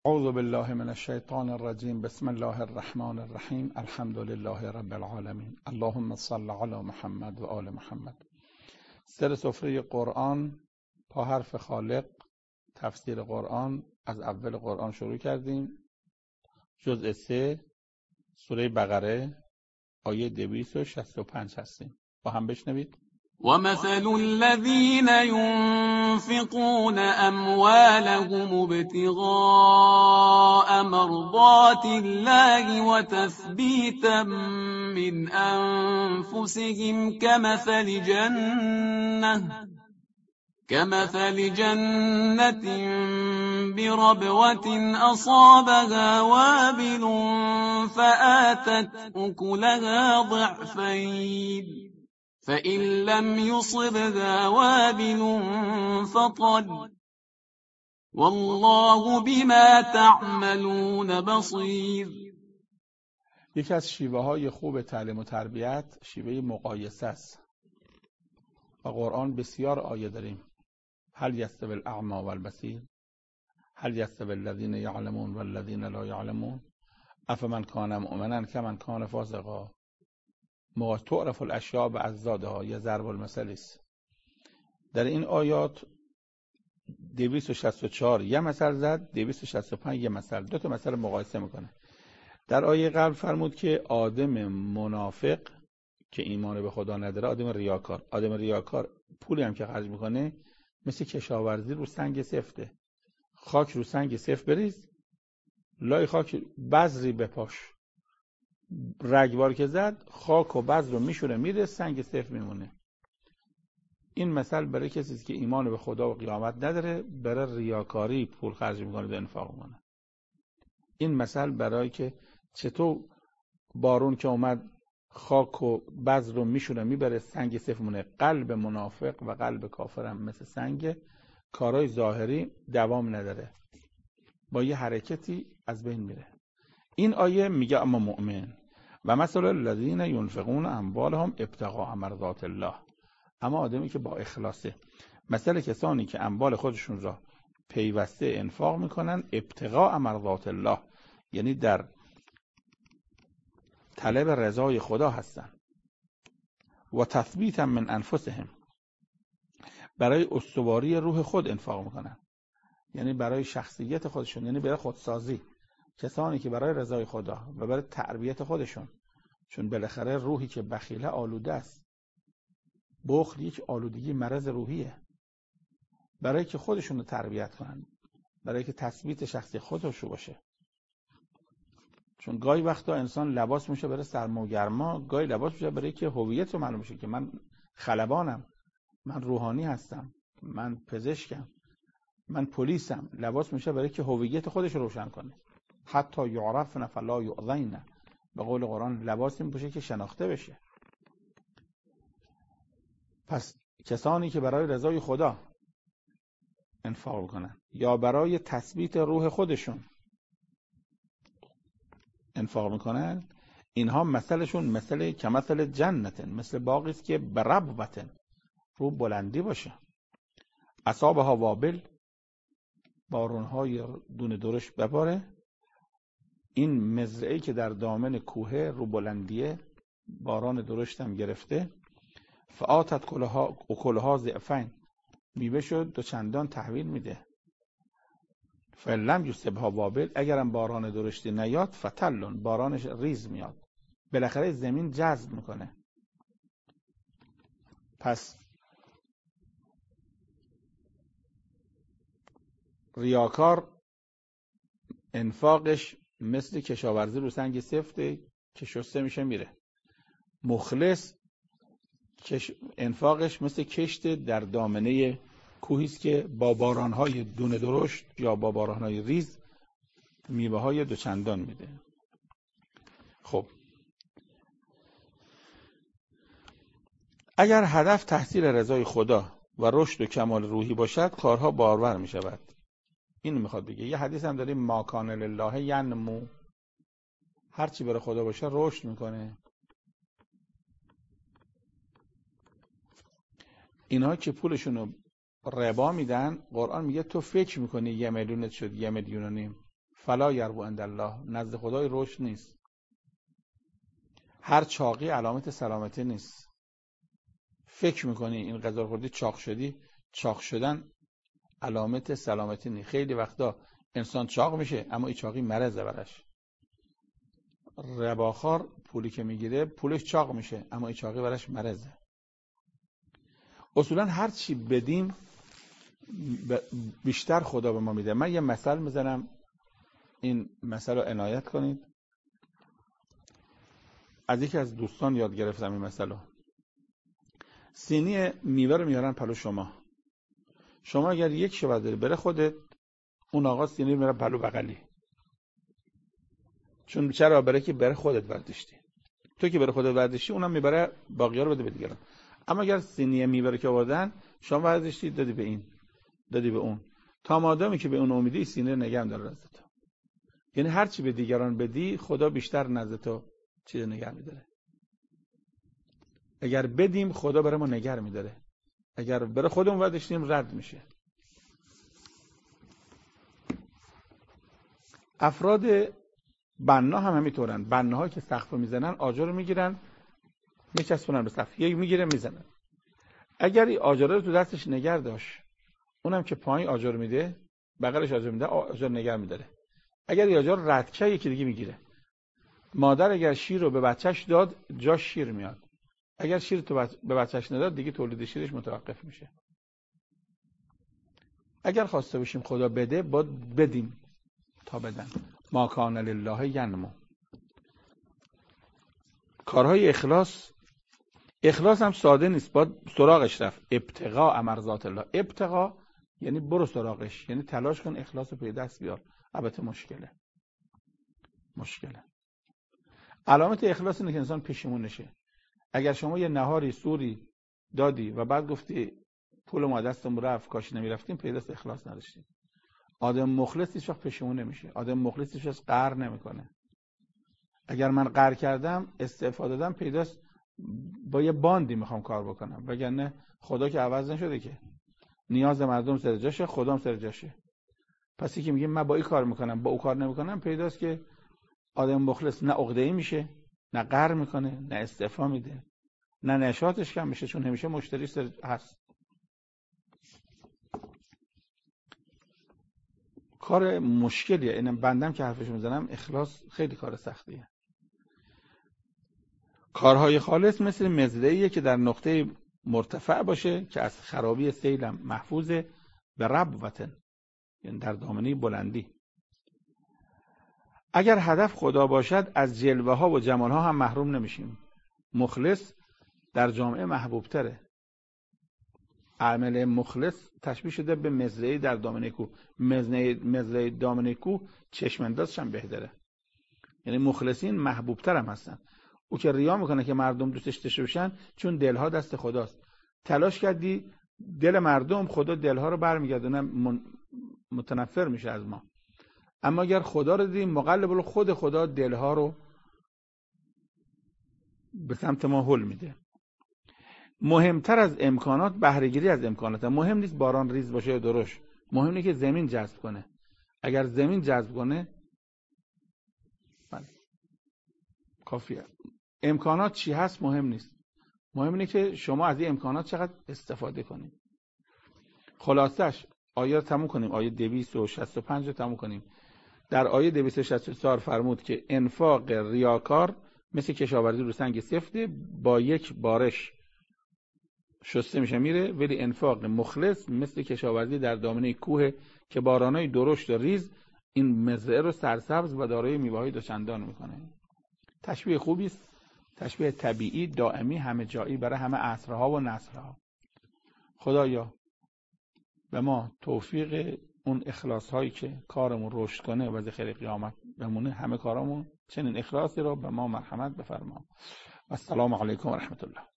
اعوذ بالله من الشیطان الرجیم. بسم الله الرحمن الرحیم. الحمد لله رب العالمین. اللهم صل علی محمد و آل محمد. سر سفره قرآن، پا حرف خالق، تفسیر قرآن. از اول قرآن شروع کردیم. جزء 3 سوره بقره آیه 265 هستیم. با هم بشنوید. ومثل الذين ينفقون أموالهم ابتغاء مرضات الله وتثبيتا من أنفسهم كمثل جنة بربوة أصابها وابل فآتت أكلها ضعفين فإن لم يصبها وابل فطل والله بما تعملون بصير. یکی از شیوه های خوب تعلیم و تربیت شیوه مقایسه است. و قرآن بسیار آیه داریم. هل یستوی الاعمی والبصیر، هل یستوی الذین یعلمون والذین لا یعلمون، افمن کان مؤمنا کمن کان فاسقا، تعرف الاشیاء باضدادها، یا ضرب المثل است. در این آیات 264 یه مثل زد، 265 یه مثل، دو تا مثل مقایسه میکنه. در آیه قبل فرمود که آدم منافق که ایمان به خدا نداره، آدم ریاکار پولی هم که خرج میکنه مثل کشاورزی رو سنگ سفته. خاک رو سنگ سفت بریز، لای خاک بذری بپاش، رگبار که زد خاک و بذر رو میشوره میره، سنگ سفت میمونه. این مثل برای کسی که ایمان به خدا و قیامت نداره، برای ریاکاری پول خرج میکنه و انفاق میکنه. این مثل برای که چطور بارون که اومد خاک و بذر رو میشوره میبره، سنگ سفت مونه. قلب منافق و قلب کافر هم مثل سنگ، کارهای ظاهری دوام نداره، با یه حرکتی از بین میره. این آیه میگه اما مؤمن و مثل الذین ینفقون اموالهم ابتغاء مرضات الله، اما آدمی که با اخلاصه، مثل کسانی که اموال خودشون را پیوسته انفاق میکنن ابتغاء مرضات الله، یعنی در طلب رضای خدا هستن. و تثبیتا من انفسهم، برای استواری روح خود انفاق میکنن، یعنی برای شخصیت خودشون، یعنی برای خودسازی. کسانی که برای رضای خدا و برای تربیت خودشون، چون بالاخره روحی که بخیله آلوده است، بخل یک آلودگی مرض روحیه، برای که خودشون رو تربیت کنن، برای که تثبیت شخصی خودشو باشه. چون گاهی وقتا انسان لباس میشه برای سرما و گرما، گاهی لباس میشه برای که هویت رو معلوم بشه که من خلبانم، من روحانی هستم، من پزشکم، من پلیسم. لباس میشه برای که هویت خودش رو روشن کنه. حتی یعرفن فلا یؤذین، به قول قرآن لباسی میپوشه که شناخته بشه. پس کسانی که برای رضای خدا انفاق کنن یا برای تثبیت روح خودشون انفاق میکنن، اینها مثلشون مثل کمثل جنت، مثل باغی است که بربوة، رو بلندی باشه، اصابها وابل، بارونهای دونه درشت بباره. این مزرعه‌ای که در دامن کوه رو بلندیه، باران درشت هم گرفته. فآتت کلها ضعفین، میوه شد دو چندان تحویل میده. فلم یصبها وابل، اگرم باران درشتی نیاد فتلون، بارانش ریز میاد، بالاخره زمین جذب میکنه. پس ریاکار انفاقش مثل کشاورزی رو سنگ سفته که شسته میشه میره. مخلص انفاقش مثل کشت در دامنه کوهی است که با بارانهای دونه درشت یا با بارانهای ریز میوه های دوچندان میده. خب اگر هدف تحصیل رضای خدا و رشد و کمال روحی باشد، کارها بارور می شود. این میخواد بگه. یه حدیث هم داریم ما کان لله ینمو، هر چی برای خدا باشه رشد میکنه. اینها که پولشون رو ربا میدن، قرآن میگه تو فکر میکنی 1 میلیونت شد 1,5 میلیون، فلا یربو عند الله، نزد خدای رشد نیست. هر چاقی علامت سلامتی نیست. فکر میکنی این غذا خوردی چاق شدی، چاق شدن علامت سلامتی نیست. خیلی وقتا انسان چاق میشه اما این چاقی مرضه براش. رباخوار پولی که میگیره پولش چاق میشه اما این چاقی براش مرضه. اصولا هر چی بدیم بیشتر خدا به ما میده. من یه مثل میزنم، این مثل رو عنایت کنید. از یکی از دوستان یاد گرفتم این مثل رو. سینی میوه رو میارن پلو شما اگر یک شو برداری بره خودت، اون آقا سینی میاره پلو بغلی. چون چرا؟ بره که بره خودت برداشتی. تو که بره خودت برداشتی اونم میبره باقی‌ها رو بده به دیگران. اما اگر سینی میوه رو که آوردن شما برداشتی دادی به این، دادی به اون، تا مادامی که به اون امیدی سینی رو نگه داره نزد تو. یعنی هر چی به دیگران بدی خدا بیشتر نزد تو چیز نگه میداره. اگر بدیم خدا برای ما نگه میداره، اگر برای خودمون برداشتیم رد میشه. افراد بنا هم همینطورن. بناها که سقف میزنن آجر رو میگیرن میچسبونن به سقف، یک میگیره میزنن. اگر این آجر رو تو دستش نگه داشت، اونم که پایین آجر میده بغلش آجر میده، آجر نگه میداره. اگر این آجر رد شه یکی دیگه میگیره. مادر اگر شیر رو به بچهش داد جاش شیر میاد، اگر شیر تو به بچهش نداد دیگه تولید شیرش متوقف میشه. اگر خواسته باشیم خدا بده باید بدیم تا بدن. ما کان لله ینمو. کارهای اخلاص هم ساده نیست، باید سراغش رفت. ابتغاء مرضات الله. ابتغاء یعنی برو سراغش، یعنی تلاش کن اخلاص رو به دست بیار. البته مشکله. علامت اخلاص اینه که انسان پشیمون نشه. اگر شما یه نهاری سوری دادی و بعد گفتی پول ما دستم رفت کاش نمیرفتیم، پیداست اخلاص نداشتیم. آدم مخلص هیچ وقت پشیمون نمیشه. آدم مخلص هیچ وقت قهر نمیکنه. اگر من قهر کردم استعفا دادم، پیداست با یه باندی میخوام کار بکنم، وگرنه خدا که عوض نشده که. نیاز مردم سر جاشه، خدام سر جاشه. پس یکی میگه من با این کار میکنم با او کار نمیکنم، پیداست که آدم مخلص نه عقده‌ای میشه، نه قهر میکنه، نه استعفا میده، نه نشاطش کم میشه، چون همیشه مشتری سر هست. کار مشکلیه. اینم بندم که حرفش میزنم، اخلاص خیلی کار سختیه. کارهای خالص مثل مزرعه‌ایه که در نقطه مرتفع باشه که از خرابی سیلم محفوظه، به ربوتن، یعنی در دامنه بلندی. اگر هدف خدا باشد از جلوه ها و جمال ها هم محروم نمیشیم. مخلص در جامعه محبوب تره. عامل مخلص تشبیه شده به مزرعه در دامنه کوه. مزرعه دامنه کوه چشماندازش هم بهتره. یعنی مخلصین محبوب تر هم هستن. او که ریا میکنه که مردم دوستش داشته باشن، چون دلها دست خداست. تلاش کردی دل مردم، خدا دلها رو برمیگردونه، متنفر میشه از ما. اما اگر خدا رو دیدیم مقلب، خود خدا دلها رو به سمت ما هل میده. مهمتر از امکانات بهره‌گیری از امکانات. مهم نیست باران ریز باشه یا درشت، مهم اینه که زمین جذب کنه. اگر زمین جذب کنه کافیه. امکانات چی هست مهم نیست، مهم اینه که شما از این امکانات چقدر استفاده کنید. خلاصش آیه رو تموم کنیم. آیه 265 رو تموم کنیم. در آیه 264 فرمود که انفاق ریاکار مثل کشاورزی رو سنگ سفته، با یک بارش شسته میشه میره، ولی انفاق مخلص مثل کشاورزی در دامنه کوه که بارانای درشت و ریز این مزرعه رو سرسبز و دارای میوه‌های دوچندان میکنه. تشبیه خوبی است، تشبیه طبیعی، دائمی، همه جایی، برای همه عصرها و نسلها. خدایا به ما توفیق اون اخلاص هایی که کارمون رشد کنه و ذخیره قیامت بمونه، همه کارامون چنین اخلاصی رو به ما مرحمت بفرما. السلام علیکم و رحمت الله.